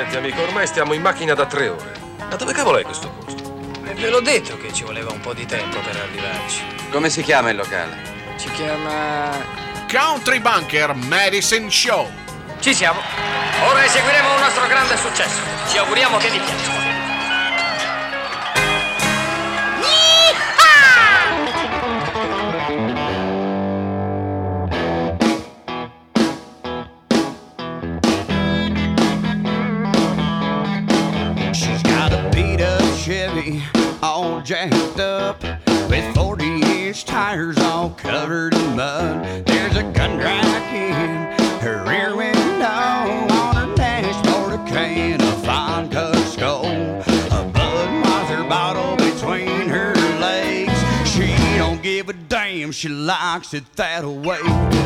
Senti, amico, ormai stiamo in macchina da 3 ore. Ma dove cavolo è questo posto? Ve l'ho detto che ci voleva un po' di tempo per arrivarci. Come si chiama il locale? Si chiama... Country Bunker Medicine Show. Ci siamo. Ora eseguiremo un nostro grande successo. Ci auguriamo che vi piaccia. Chevy, all jacked up, with 40-inch tires all covered in mud. There's a gun rack in her rear window, on her dashboard a can of fine cut skull, a Budweiser bottle between her legs. She don't give a damn, she likes it that way.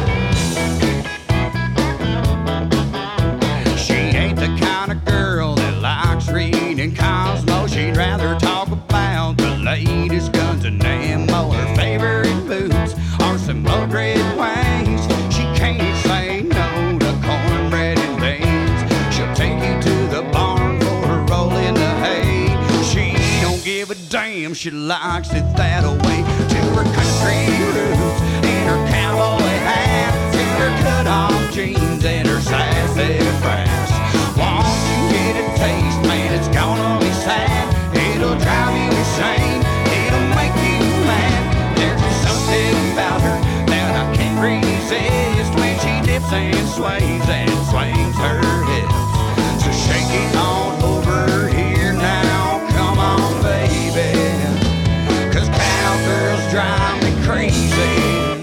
She ain't the kind of girl that likes reading Cosmo. She'd rather talk about the latest guns and ammo. Her favorite boots are some old red wings. She can't say no to cornbread and beans. She'll take you to the barn for a roll in the hay. She don't give a damn, she likes it that way. To her country roots and her cowboy hat, to her cut-off jeans and her sassy brass. Once you get a taste, man, it's gonna be sad. It'll drive you insane, it'll make you mad. There's just something about her that I can't resist, when she dips and swings her hips. So shake it on over here now, come on baby, 'cause cowgirls drive me crazy.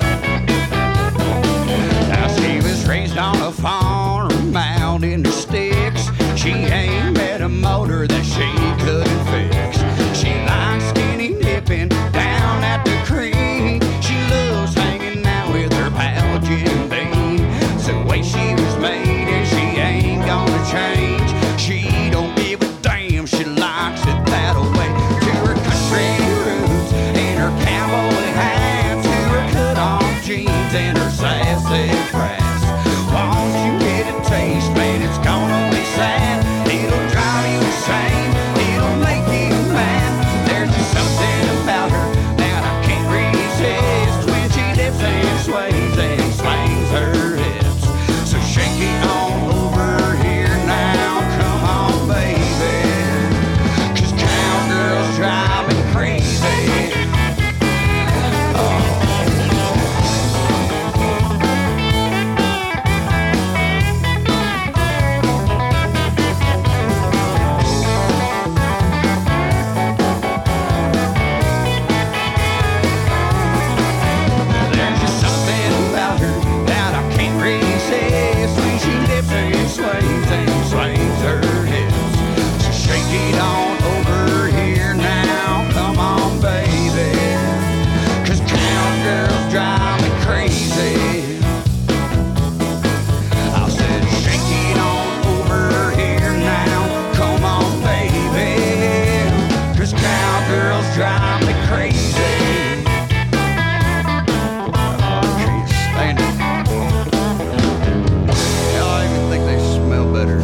Now she was raised on a farm out in the sticks. She ain't met a motor that she couldn't fix. She likes skinny dipping down at the creek. She loves hanging out with her pal Jim Beam. It's the way she was made and she ain't gonna change. She don't give a damn, she likes it that way. To her country roots and her cowboy hat, to her cut-off jeans and her sassy brass. Once you get a taste, man, it's gonna be sad. It'll drive you insane, it'll make you mad. There's just something about her that I can't resist, when she dips and swings her hips. So shake it on over here now, come on baby, 'cause cowgirls drive me crazy. There's just something about her that I can't resist, when she dips and swings her hips. So shake it on over here now, come on baby, 'cause cowgirls drive me crazy. I said shake it on over here now, come on baby, 'cause cowgirls drive me crazy. Can't stand it. Hell, I even think they smell better.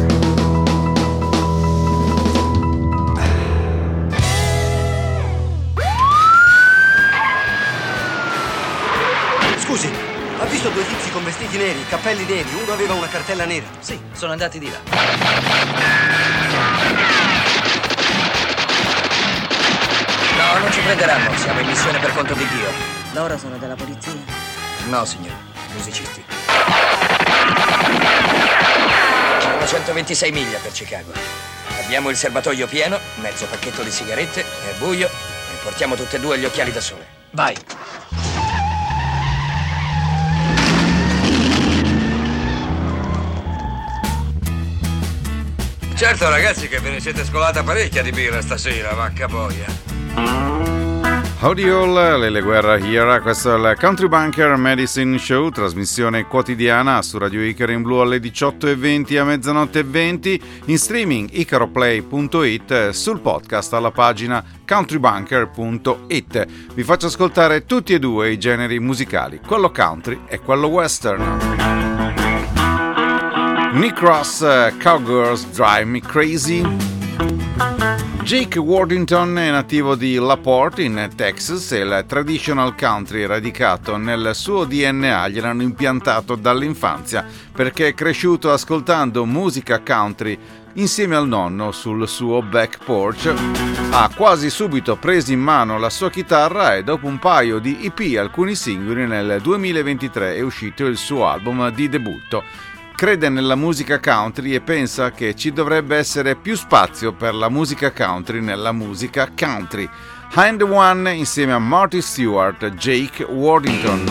Scusi, ha visto due tizi con vestiti neri, cappelli neri? Uno aveva una cartella nera. Sì, sono andati di là. No, non ci prenderanno, siamo in missione per conto di Dio. Loro sono della polizia? No, signore, musicisti. Sono 126 miglia per Chicago. Abbiamo il serbatoio pieno, mezzo pacchetto di sigarette, è buio e portiamo tutte e due gli occhiali da sole. Vai! Certo ragazzi che ve ne siete scolata parecchia di birra stasera, vacca boia. Howdy all, Lele Guerra here, questo è il Country Bunker Medicine Show, trasmissione quotidiana su Radio Icaro in blu alle 18:20 a mezzanotte e 20, in streaming icaroplay.it, sul podcast alla pagina countrybunker.it. Vi faccio ascoltare tutti e due i generi musicali, quello country e quello western. Nick Ross, Cowgirls Drive Me Crazy. Jake Worthington è nativo di LaPorte in Texas e il traditional country radicato nel suo DNA gliel'hanno impiantato dall'infanzia perché è cresciuto ascoltando musica country insieme al nonno sul suo back porch. Ha quasi subito preso in mano la sua chitarra e dopo un paio di EP e alcuni singoli nel 2023 è uscito il suo album di debutto. Crede nella musica country e pensa che ci dovrebbe essere più spazio per la musica country nella musica country. Hand One insieme a Marty Stewart, Jake Worthington.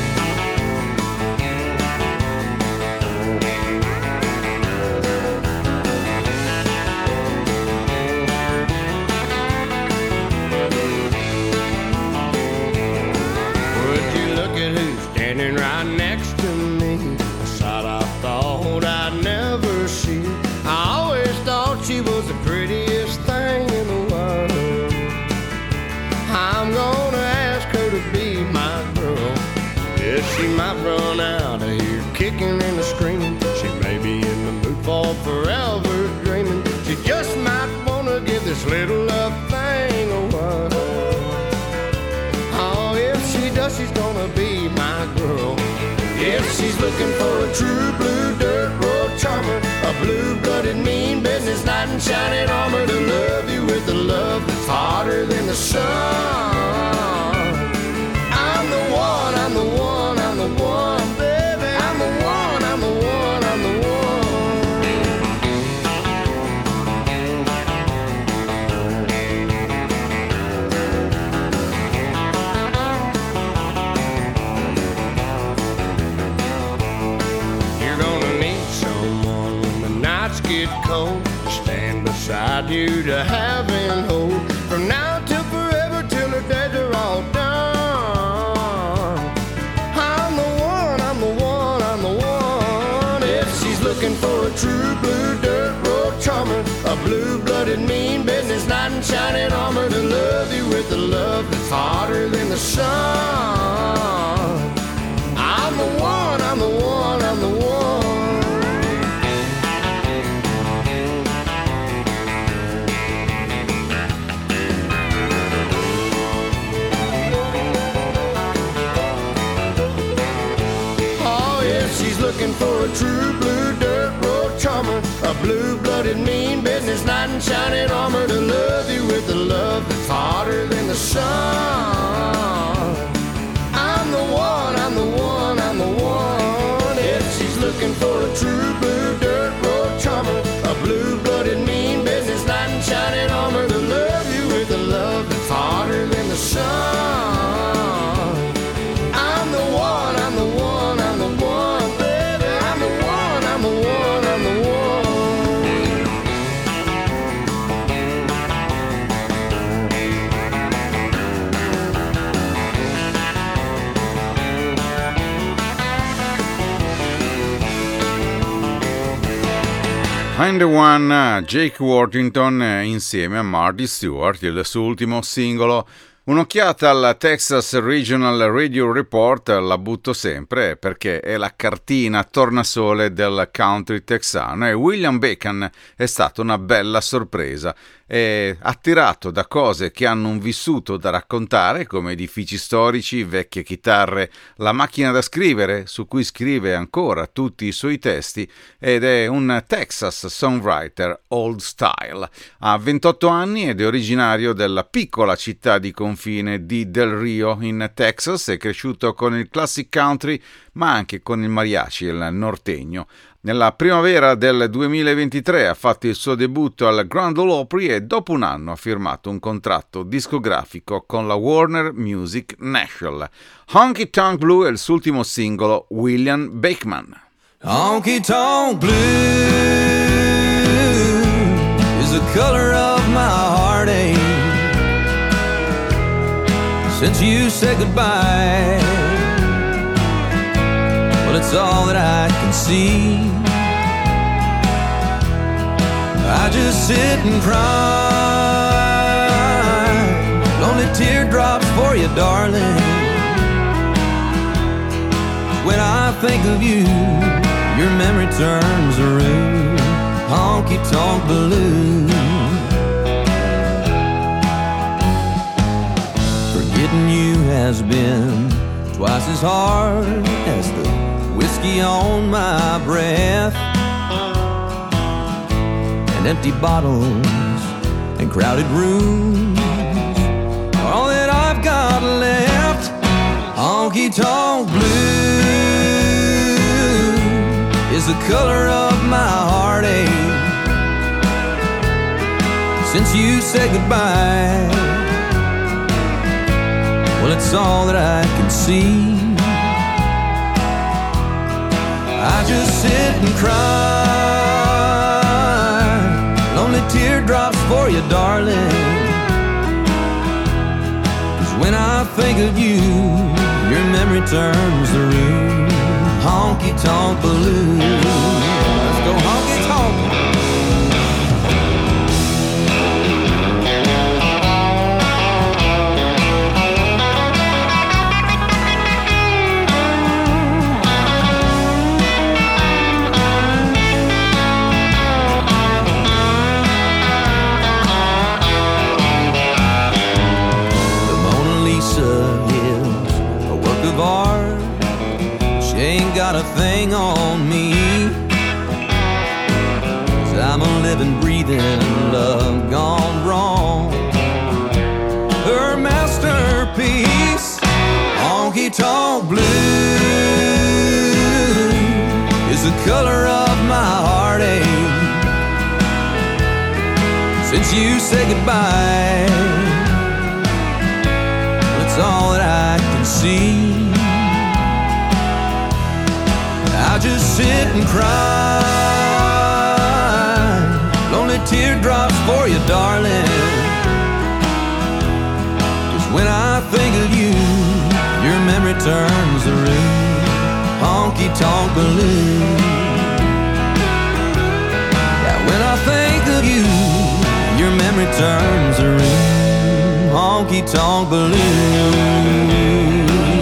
Forever dreaming, she just might wanna give this little love thing a whirl. Oh, if she does, she's gonna be my girl. If she's looking for a true blue dirt road charmer, a blue-blooded mean business knight in shining armor to love you with a love that's hotter than the sun. I'm the one, I'm the one, I'm the one, baby. I'm the one, I'm the one, I'm the one. Get cold, stand beside you to have and hold. From now till forever, till the days are all done. I'm the one, I'm the one, I'm the one. If she's looking for a true blue dirt road charmer, a blue-blooded mean business knight in shining armor to love you with a love that's hotter than the sun. I'm the one, I'm the one, I'm the one. Looking for a true blue dirt road charmer, a blue-blooded mean business knight in shining armor to love you with a love that's hotter than the sun. I'm the one, I'm the one, I'm the one. If she's looking for a true blue dirt road charmer, a blue-blooded mean business knight in shining armor to love you with a love that's hotter than the sun. I'm the one, I'm the one, I'm the one. Find the One, Jake Worthington insieme a Marty Stewart, il suo ultimo singolo. Un'occhiata al Texas Regional Radio Report la butto sempre perché è la cartina tornasole del country texano e William Bacon è stata una bella sorpresa. È attirato da cose che hanno un vissuto da raccontare come edifici storici, vecchie chitarre, la macchina da scrivere su cui scrive ancora tutti i suoi testi ed è un Texas songwriter old style. Ha 28 anni ed è originario della piccola città di confine di Del Rio in Texas, è cresciuto con il classic country ma anche con il mariachi e il nortegno. Nella primavera del 2023 ha fatto il suo debutto al Grand Ole Opry e dopo un anno ha firmato un contratto discografico con la Warner Music Nashville. Honky Tonk Blue è il suo ultimo singolo, William Bachman. Honky Tonk Blue is the color of my heartache. Since you said goodbye, well, it's all that I can see. I just sit and cry, lonely teardrops for you, darling. When I think of you, your memory turns around. Honky-tonk balloon. Forgetting you has been twice as hard as the whiskey on my breath, and empty bottles and crowded rooms, all that I've got left. Honky-tonk blue is the color of my heartache. Since you said goodbye, well, it's all that I can see. I just sit and cry, lonely teardrops for you, darling. 'Cause when I think of you, your memory turns the room. Honky-tonk balloon. Let's go honky-tonk. Got a thing on me, 'cause I'm a living, breathing love gone wrong. Her masterpiece, honky-tonk blue, is the color of my heartache. Since you said goodbye, it's all that I can see. I just sit and cry, lonely teardrops for you, darling. 'Cause when I think of you, your memory turns the room. Honky-tonk balloon. Yeah, when I think of you, your memory turns the room. Honky-tonk balloon.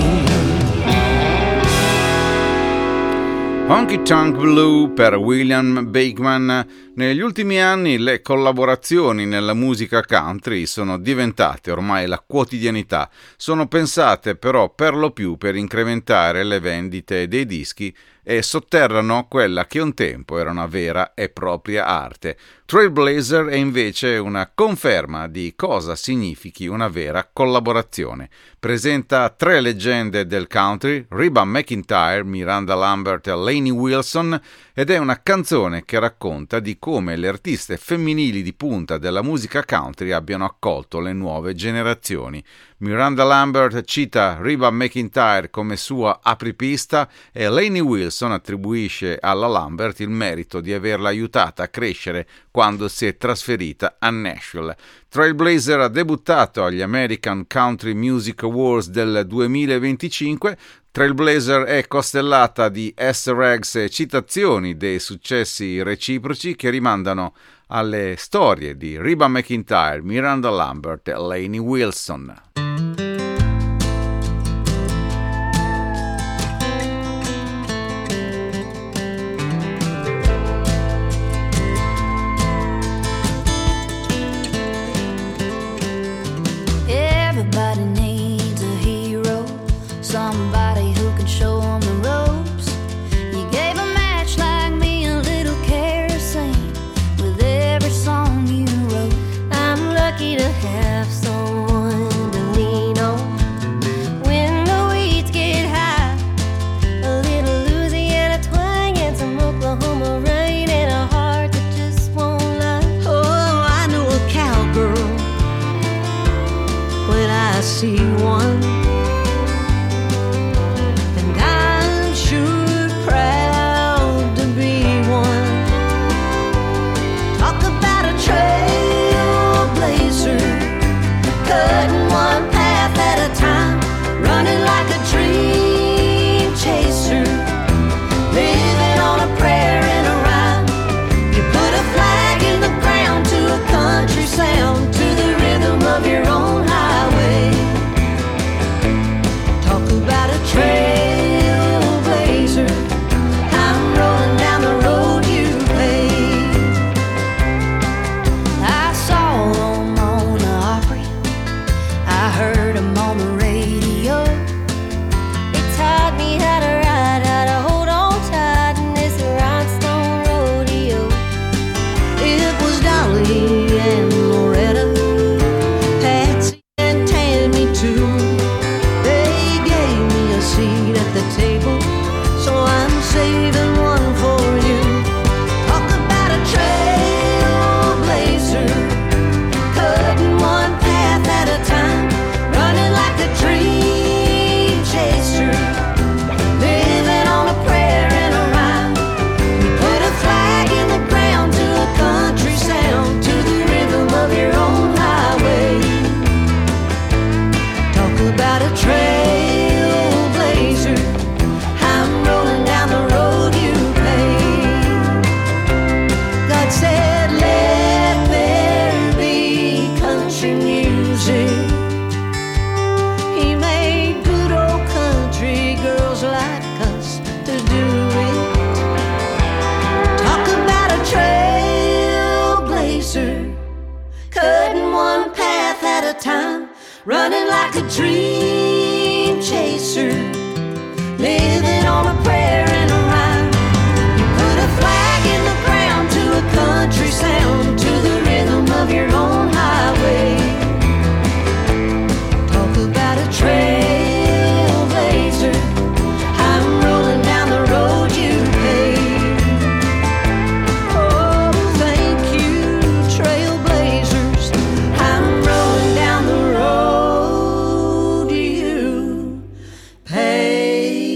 Honky-Tonk Blue per William Bakeman. Negli ultimi anni le collaborazioni nella musica country sono diventate ormai la quotidianità. Sono pensate però per lo più per incrementare le vendite dei dischi e sotterrano quella che un tempo era una vera e propria arte. Trailblazer è invece una conferma di cosa significhi una vera collaborazione. Presenta tre leggende del country, Reba McEntire, Miranda Lambert e Lainey Wilson, ed è una canzone che racconta di come le artiste femminili di punta della musica country abbiano accolto le nuove generazioni. Miranda Lambert cita Reba McEntire come sua apripista e Lainey Wilson attribuisce alla Lambert il merito di averla aiutata a crescere quando si è trasferita a Nashville. Trailblazer ha debuttato agli American Country Music Awards del 2025. Trailblazer è costellata di easter eggs e citazioni dei successi reciproci che rimandano alle storie di Reba McEntire, Miranda Lambert e Lainey Wilson. Everybody needs a hero, somebody who can show them the ropes. You gave a match like me a little kerosene with every song you wrote. I'm lucky to have someone to lean on when the weeds get high. A little Louisiana twang and some Oklahoma rain and a heart that just won't lie. Oh, I know a cowgirl when I see one, and I'm sure proud to be one. Talk about a trailblazer, Molly and Loretta, Patsy and Tammy too. They gave me a seat at the table, so I'm saving one for you. Talk about a trailblazer, cutting one path at a time, running like a dream chaser, living on a prayer and a rhyme. You put a flag in the ground to a country sound, to the rhythm of your own highway. Talk about a trailblazer, I'm rolling down the road you paved. God said, let there be country music. He made good old country girls like us to do it. Talk about a trailblazer, cutting one path at a time, running like a dream chaser, living on a prayer and a rhyme. You put a flag in the ground to a country sound, to the rhythm of your own highway. Talk about a trailblazer, I'm rolling down the road you paved. Oh, thank you, trailblazers, I'm rolling down the road you paved.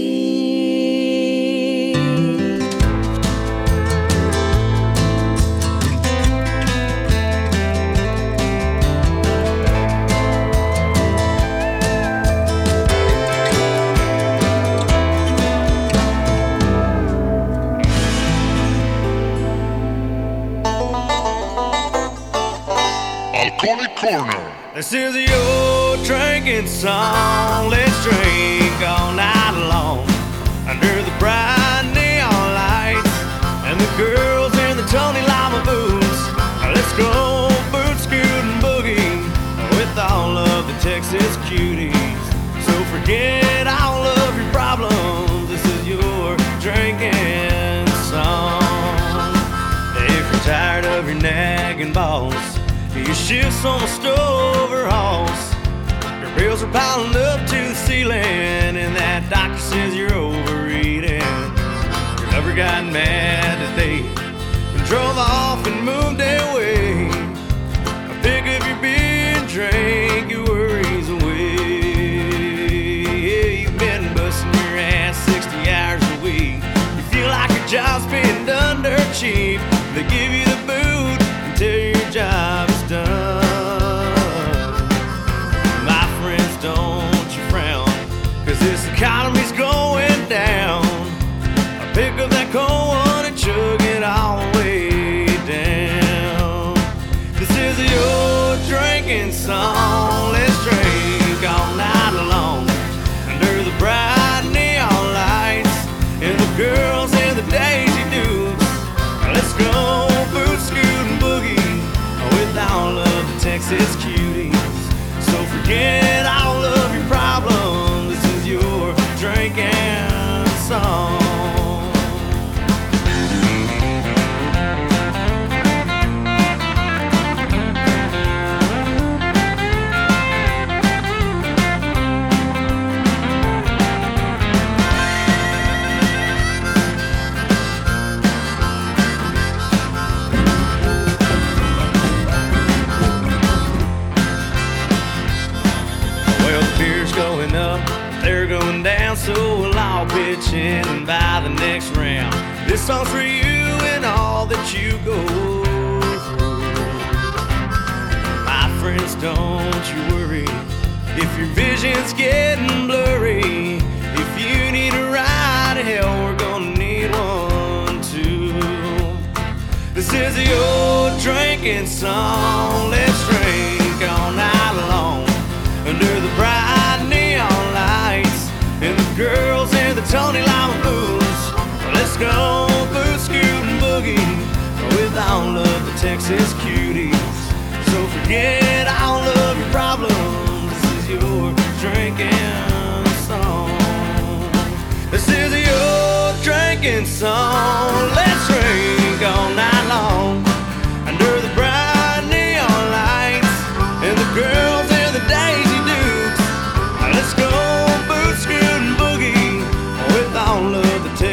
Alcoholic Corner. This is your drinking song. Let's drink all night long under the bright neon lights and the girls in the Tony Lama boots. Let's go boot scooting boogie with all of the Texas cuties. So forget all of your problems. This is your drinking song. If you're tired of your nagging boss, your shifts on the stove or house, your bills are piling up to the ceiling, and that doctor says you're overeating. Your lover got mad today and drove off and moved away. Pick up your beer and drink your worries away. You've been busting your ass 60 hours a week. You feel like your job's being done dirt cheap. They give you the boot until your job is done. My friends, don't you frown, 'cause this economy's going down. I pick up that cold one and chug it all the way down. This is your drinking song. Let's drink all night long under the bright neon lights and the girls in the Daisy Dukes. Let's go boot scooting boogie with all of the Texas cuties. So forget all of your problems. This is your drinking song. Going up, they're going down, so we'll all pitch in and buy the next round. This song's for you and all that you go through. My friends, don't you worry if your vision's getting blurry. If you need a ride to hell, we're gonna need one too. This is your drinking song. Let's drink all night long under the bright neon lights and the girls in the Tony Lama boots. Let's go boot scooting boogie with all of the Texas cuties. So forget all of your problems. This is your drinking song. This is your drinking song. Let's drink all night long under the bright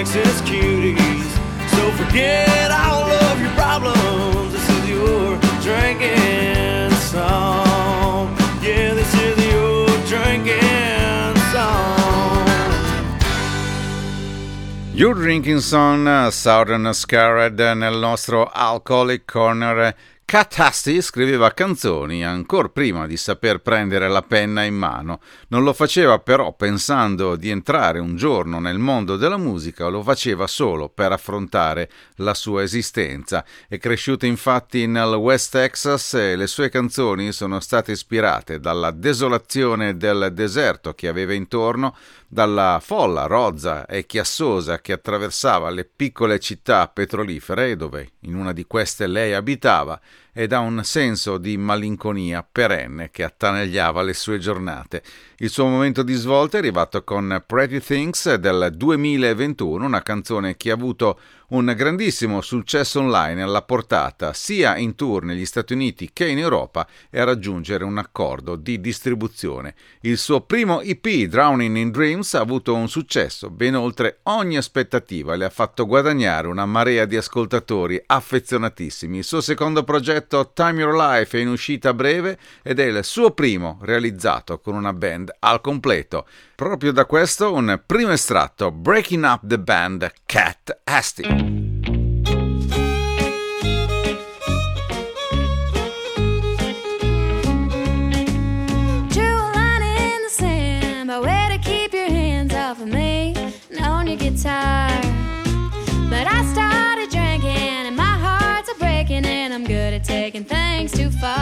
Texas cuties. So forget all of your problems. This is your drinking song. Yeah, this is your drinking song. Your Drinking Song, Southern Scarred, nel nostro Alcoholic Corner. Cat Hasty scriveva canzoni ancora prima di saper prendere la penna in mano. Non lo faceva però pensando di entrare un giorno nel mondo della musica, lo faceva solo per affrontare la sua esistenza. È cresciuto infatti nel West Texas e le sue canzoni sono state ispirate dalla desolazione del deserto che aveva intorno, dalla folla rozza e chiassosa che attraversava le piccole città petrolifere, dove in una di queste lei abitava, e da un senso di malinconia perenne che attanagliava le sue giornate. Il suo momento di svolta è arrivato con Pretty Things del 2021, una canzone che ha avuto un grandissimo successo online alla portata sia in tour negli Stati Uniti che in Europa e a raggiungere un accordo di distribuzione. Il suo primo EP, Drowning in Dreams, ha avuto un successo ben oltre ogni aspettativa e le ha fatto guadagnare una marea di ascoltatori affezionatissimi. Il suo secondo progetto, Time Your Life, è in uscita breve ed è il suo primo realizzato con una band al completo. Proprio da questo un primo estratto, Breaking Up the Band, Cat Hasty. Tired, but I started drinking and my heart's a breaking and I'm good at taking things too far.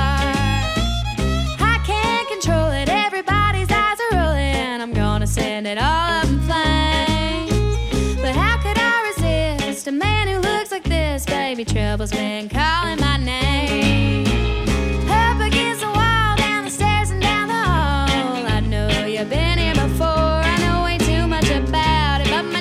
I can't control it, everybody's eyes are rolling, I'm gonna send it all up in flames. But how could I resist a man who looks like this? Baby, trouble's been calling my name. Up against the wall, down the stairs and down the hall, I know you've been here before, I know way too much about it, but my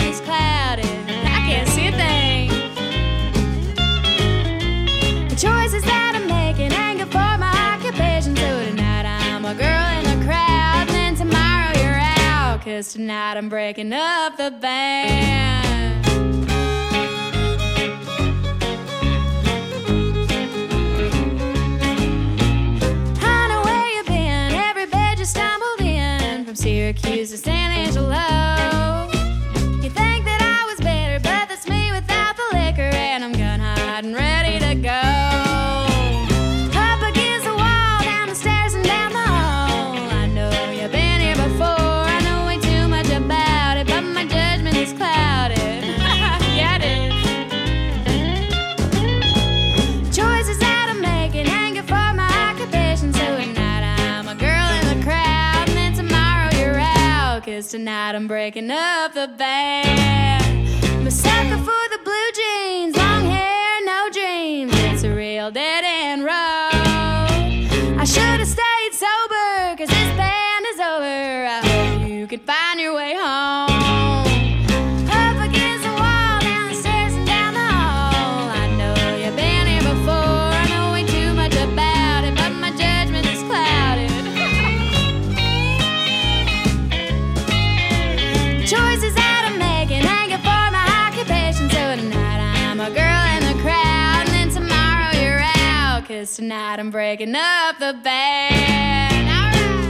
choices that I'm making ain't good for my occupation. So tonight I'm a girl in the crowd, and then tomorrow you're out, 'cause tonight I'm breaking up the band. I know where you've been, every bed you stumbled in, from Syracuse to San Angelo. You think that I was better, but that's me without the liquor, and I'm gun hot and ready to go. Tonight I'm breaking up the band. I'm a sucker for the blue jeans, long hair, no dreams. It's a real dead end road. I should have stayed sober, 'cause this band is over. I hope you can find your way home. Up against the wall, down the stairs and down the hall, I know you've been here before, I know way too much about it, but my judgment is clouded. Choices that I'm making ain't good for my occupation. So tonight I'm a girl in the crowd, and then tomorrow you're out, 'cause tonight I'm breaking up the band. All right.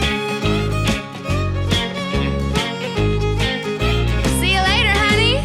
See you later, honey.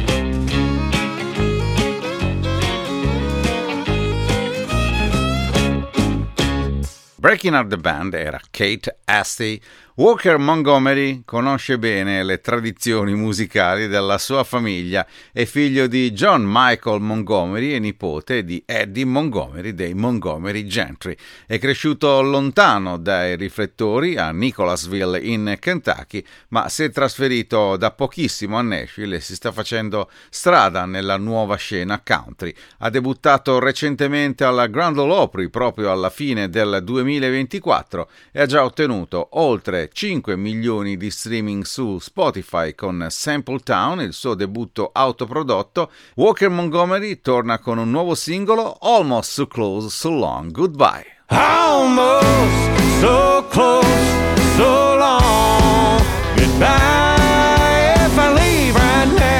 Breaking Up the Band era Kate Hasty. Walker Montgomery conosce bene le tradizioni musicali della sua famiglia, è figlio di John Michael Montgomery e nipote di Eddie Montgomery dei Montgomery Gentry. È cresciuto lontano dai riflettori a Nicholasville in Kentucky, ma si è trasferito da pochissimo a Nashville e si sta facendo strada nella nuova scena country. Ha debuttato recentemente alla Grand Ole Opry proprio alla fine del 2024 e ha già ottenuto oltre 5 milioni di streaming su Spotify con Sample Town, il suo debutto autoprodotto. Walker Montgomery torna con un nuovo singolo, Almost So Close, So Long, Goodbye. Almost so close, so long, goodbye. If I leave right now,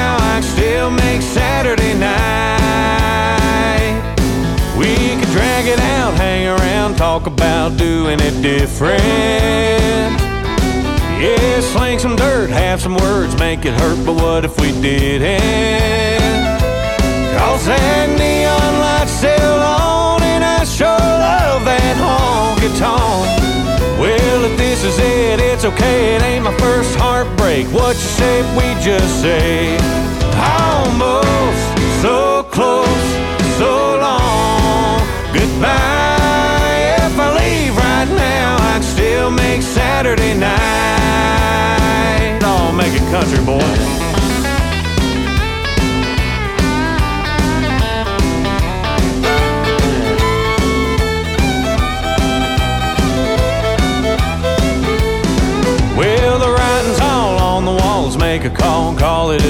on, talk about doing it different. Yeah, sling some dirt, have some words, make it hurt, but what if we didn't? Cause that neon light's still on, and I sure love that honky-tonk. Well, if this is it, it's okay, it ain't my first heartbreak. What you say if we just say, almost, so close, so long, goodbye. If I leave right now, I'd still make Saturday night. I'll make it country, boy. Well, the writing's all on the walls, make a call and call it a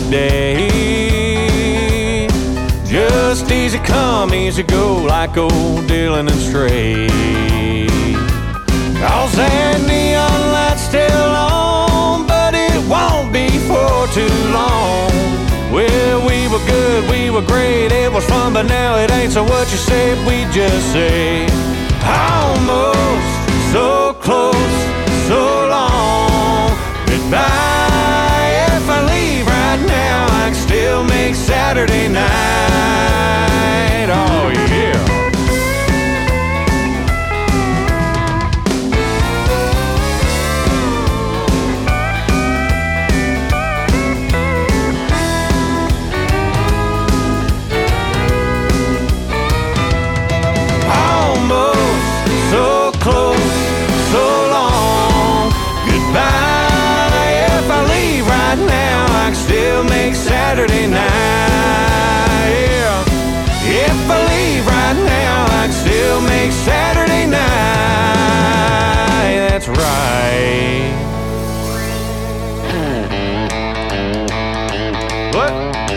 day. Just easy come, easy go, like old Dylan and Stray. Cause that neon light's still on, but it won't be for too long. Well, we were good, we were great, it was fun, but now it ain't. So what you say if we just say, almost, so close, so long, goodbye. If I leave right now, I can still make Saturday night. Oh yeah. Almost, so close, so long, goodbye. If I leave right now, I can still make Saturday night. Yeah. If I leave right now, I can still make Saturday night. That's right. What?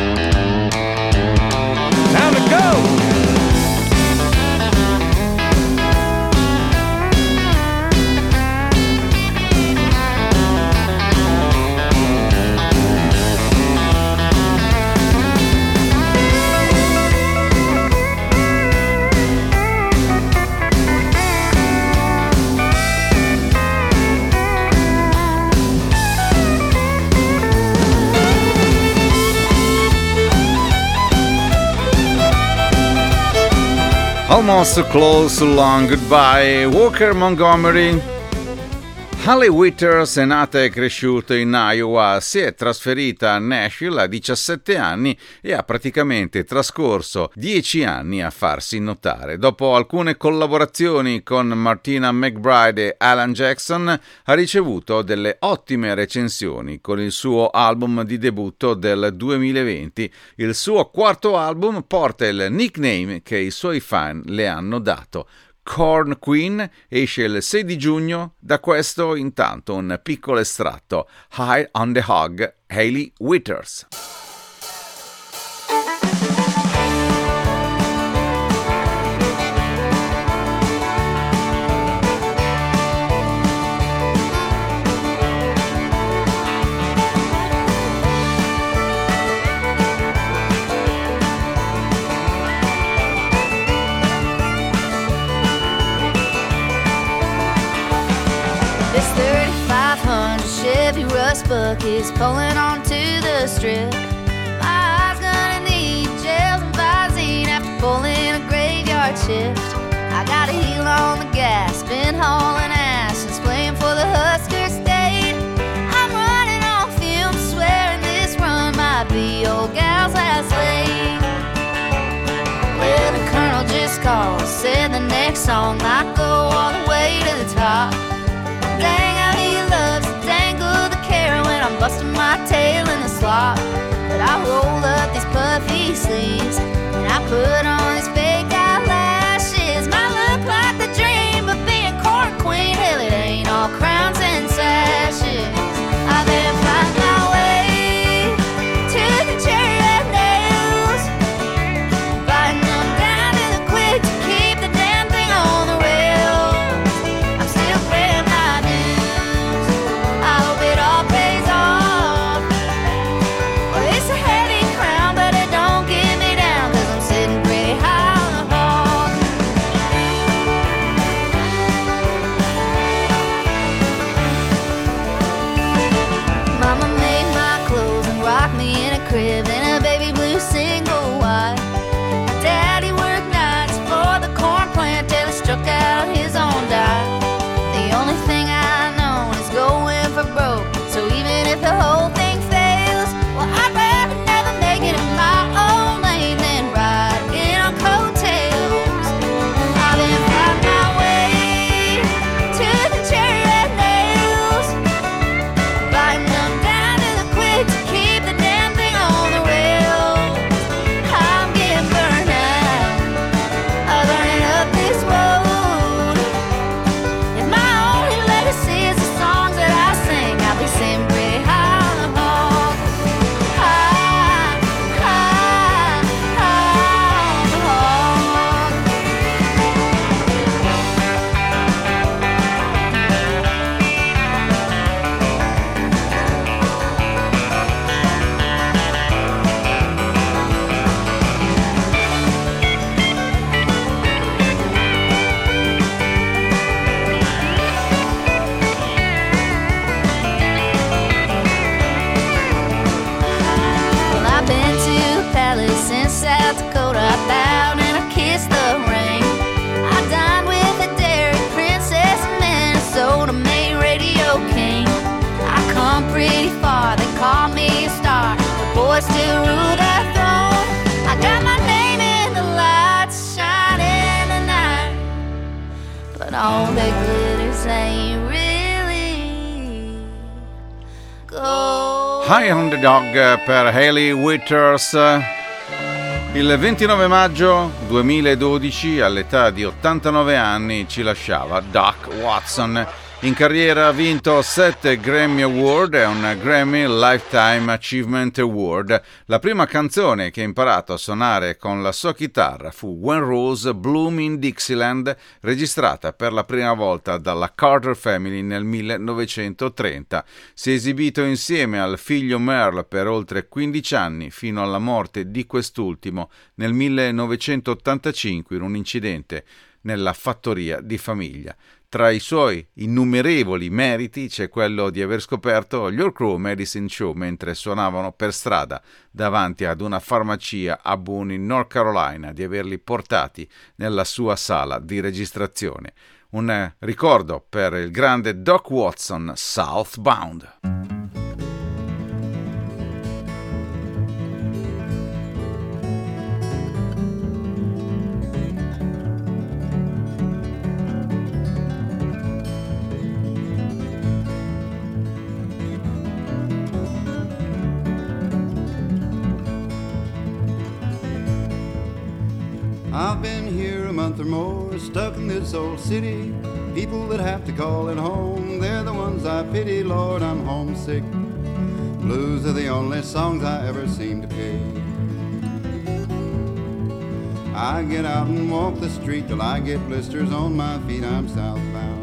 Time to go. Almost so close, so long, goodbye. Walker Montgomery. Halle Withers è nata e cresciuta in Iowa, si è trasferita a Nashville a 17 anni e ha praticamente trascorso 10 anni a farsi notare. Dopo alcune collaborazioni con Martina McBride e Alan Jackson, ha ricevuto delle ottime recensioni con il suo album di debutto del 2020. Il suo quarto album porta il nickname che i suoi fan le hanno dato. Corn Queen esce il 6 di giugno, da questo intanto un piccolo estratto. High on the Hog, Hailey Withers. Buck is pulling onto the strip. My eyes gonna need gels and Visine after pulling a graveyard shift. I got a heel on the gas, been hauling ass since playing for the Husker State. I'm running on fumes, swearing this run might be old gal's last late. Well, the colonel just called, said the next song might go all the way to the top. Dang how he loves to dangle the carrot when I'm busting my tail in the slop. But I roll up these puffy sleeves and I put on these fake eyelashes. Might look like the dream, but being Corn Queen, hell, it ain't all crowns and sashes. I've been fighting my way to the cherry red nails, biting them down to the quick to keep the damn thing on the rails. I'm still paying my dues, I hope it all pays off. Well, it's a heavy crown, but it don't get me down, 'cause I'm sitting pretty high on the hog. all that glitters ain't really gold. High on the Dog per Hayley Withers. Il 29 maggio 2012, all'età di 89 anni, ci lasciava Doc Watson. In carriera ha vinto 7 Grammy Award e un Grammy Lifetime Achievement Award. La prima canzone che ha imparato a suonare con la sua chitarra fu When Rose Bloom in Dixieland, registrata per la prima volta dalla Carter Family nel 1930. Si è esibito insieme al figlio Merle per oltre 15 anni, fino alla morte di quest'ultimo nel 1985 in un incidente nella fattoria di famiglia. Tra i suoi innumerevoli meriti c'è quello di aver scoperto gli Your Crew Medicine Show mentre suonavano per strada davanti ad una farmacia a Boone in North Carolina, di averli portati nella sua sala di registrazione. Un ricordo per il grande Doc Watson, Southbound. I've been here a month or more, stuck in this old city. People that have to call it home, they're the ones I pity. Lord, I'm homesick. Blues are the only songs I ever seem to pick. I get out and walk the street till I get blisters on my feet. I'm southbound.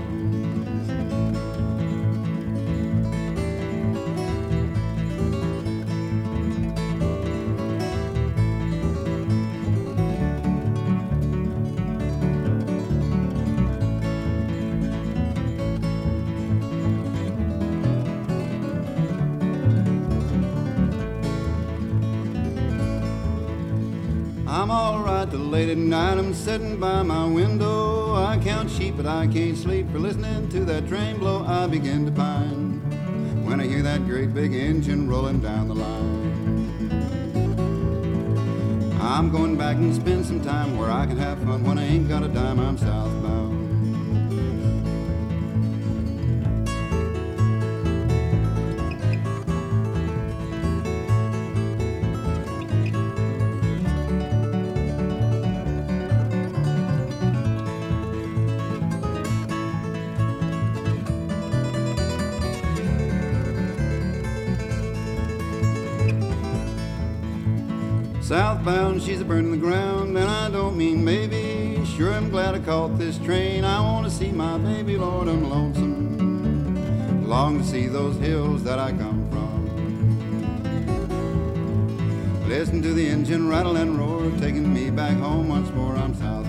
I'm all right till late at night, I'm sitting by my window. I count sheep but I can't sleep, for listening to that train blow I begin to pine. When I hear that great big engine rolling down the line, I'm going back and spend some time where I can have fun. When I ain't got a dime, I'm southbound. Southbound, she's a burning the ground, and I don't mean maybe. Sure, I'm glad I caught this train. I want to see my baby, Lord, I'm lonesome. Long to see those hills that I come from. Listen to the engine rattle and roar, taking me back home once more. I'm southbound.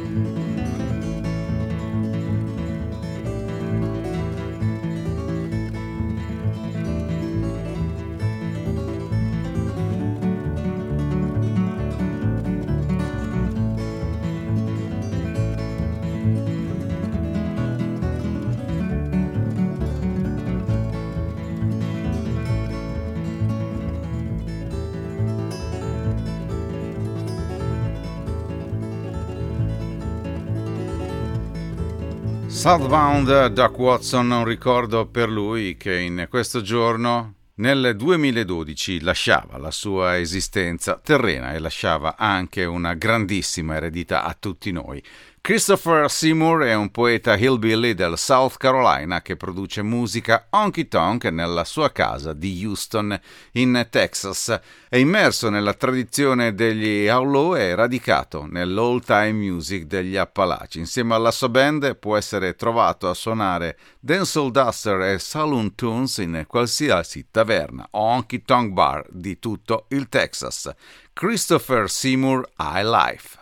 Southbound, Doc Watson, un ricordo per lui che in questo giorno, nel 2012, lasciava la sua esistenza terrena e lasciava anche una grandissima eredità a tutti noi. Christopher Seymour è un poeta hillbilly del South Carolina che produce musica honky tonk nella sua casa di Houston, in Texas. È immerso nella tradizione degli outlaw e radicato nell'old time music degli Appalachi. Insieme alla sua band può essere trovato a suonare dancehall duster e saloon tunes in qualsiasi taverna o honky tonk bar di tutto il Texas. Christopher Seymour, High Life.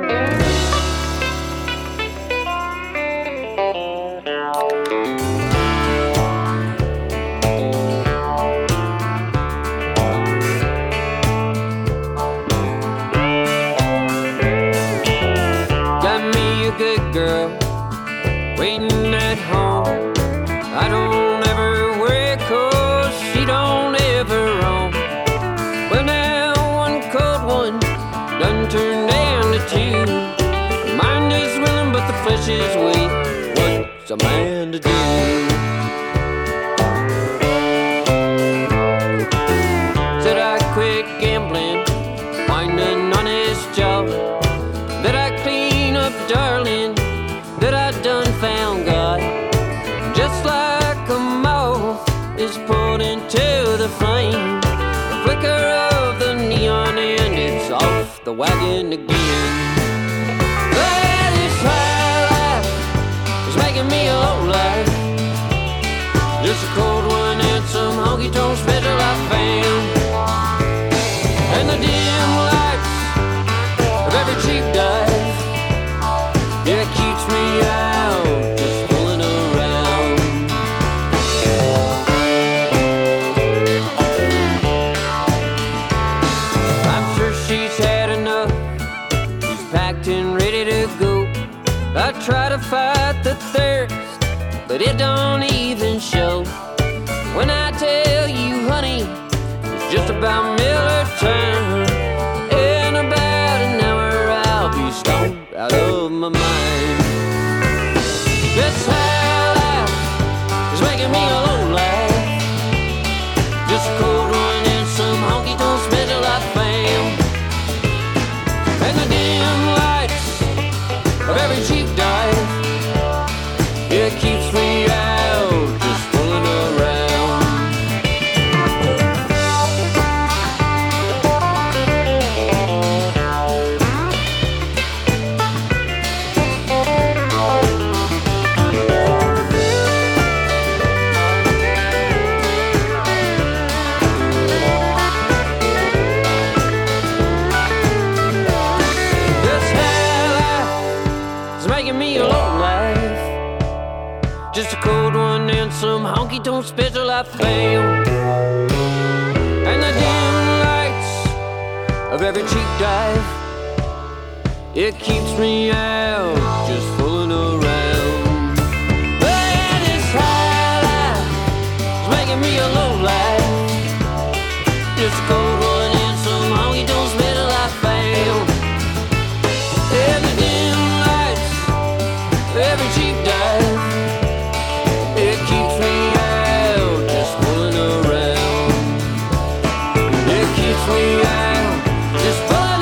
Girl waiting at home. I don't ever worry 'cause she don't ever roam. Well, now one cold one done turned down to two. Mind is willing but the flesh is weak. takes a man to do. Said I quit gambling, find an honest job, that I clean up, darling, that I done found God. Just like a moth is pulled into the flame, the flicker of the neon and it's off the wagon again. Well, this high life is making me a low life, just a cold one and some honky-tonk special I found. And the dim lights of every cheap dive, yeah, it keeps me out, just fooling around. I'm sure she's had enough, she's packed and ready to go. I try to fight the thirst, but it don't even show. When I tell you, honey, it's just about Miller time. In about an hour I'll be stoned out of my mind. This high life is making me a low life, just a cold one and some honky-tonk special I found. And the dim lights of every cheap dive, it keeps me out, just fooling around. This high life is making me a low life, just a cold one and some honky-tonk special I found. And the dim lights of every cheap dive, it keeps me out, just fooling around. But this high life is making me a low life, just a cold one and some honky-tonk special I found. And the dim lights of every cheap dive, it keeps me out, just fooling around. It keeps me out, just fooling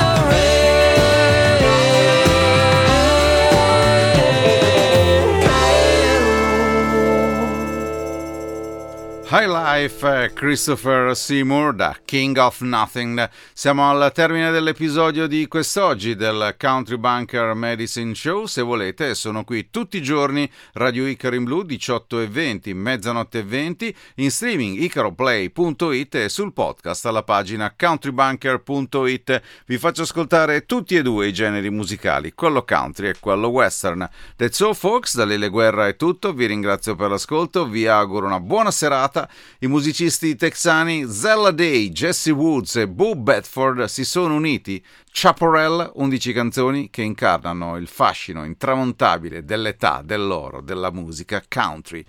around. High Life, Christopher Seymour da King of Nothing. Siamo al termine dell'episodio di quest'oggi del Country Bunker Medicine Show. Se volete, sono qui tutti i giorni, Radio Icaro in Blu, 18:20, mezzanotte e 20, in streaming icaroplay.it e sul podcast alla pagina countrybunker.it. Vi faccio ascoltare tutti e due i generi musicali, quello country e quello western. That's all, folks, da Lele Guerra è tutto. Vi ringrazio per l'ascolto, vi auguro una buona serata. I musicisti texani Zella Day, Jesse Woods e Bo Bedford si sono uniti. Chaparral, 11 canzoni che incarnano il fascino intramontabile dell'età dell'oro della musica country.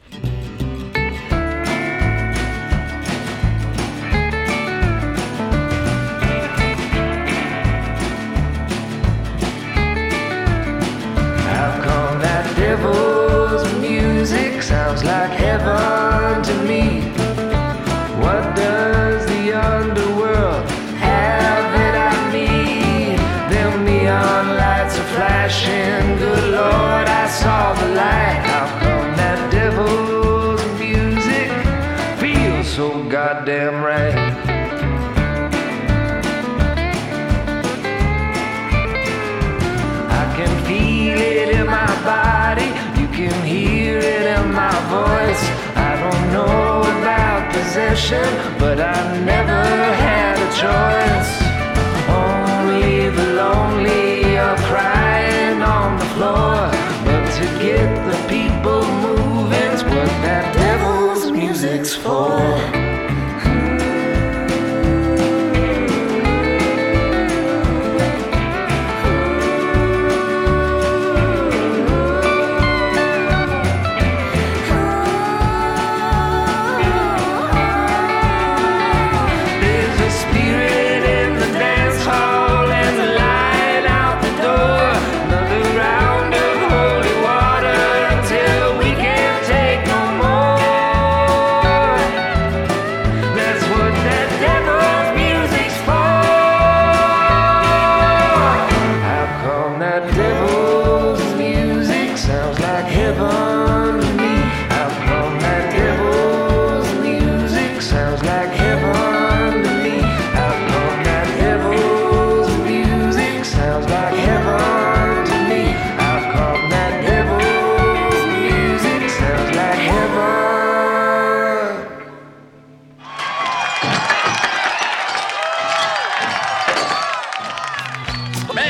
How come that devil's music sounds like heaven to me? What does the underworld have that I need? Them neon lights are flashing, good Lord, I saw the light. How come that devil's music feels so goddamn right? I can feel it in my body, you can hear it in my voice. I don't know about possession, but I never had a choice. Only the lonely are crying on the floor, but to get the people moving's what that devil's music's for. Another round of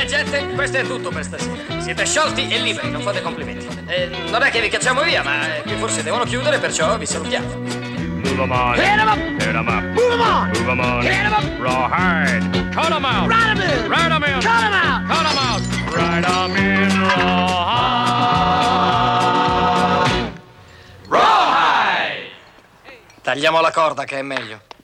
gente, questo è tutto per stasera. Siete sciolti e liberi, non fate complimenti. Non è che vi cacciamo via, ma qui forse devono chiudere, perciò vi salutiamo. Move 'em on. Hit 'em up. Hit 'em up. Move 'em on. Move 'em on. Hit 'em up. Rawhide. Cut 'em out. Ride 'em in. Ride 'em in. Cut 'em out. Cut 'em out. Ride 'em in. Rawhide. Tagliamo la corda che è meglio.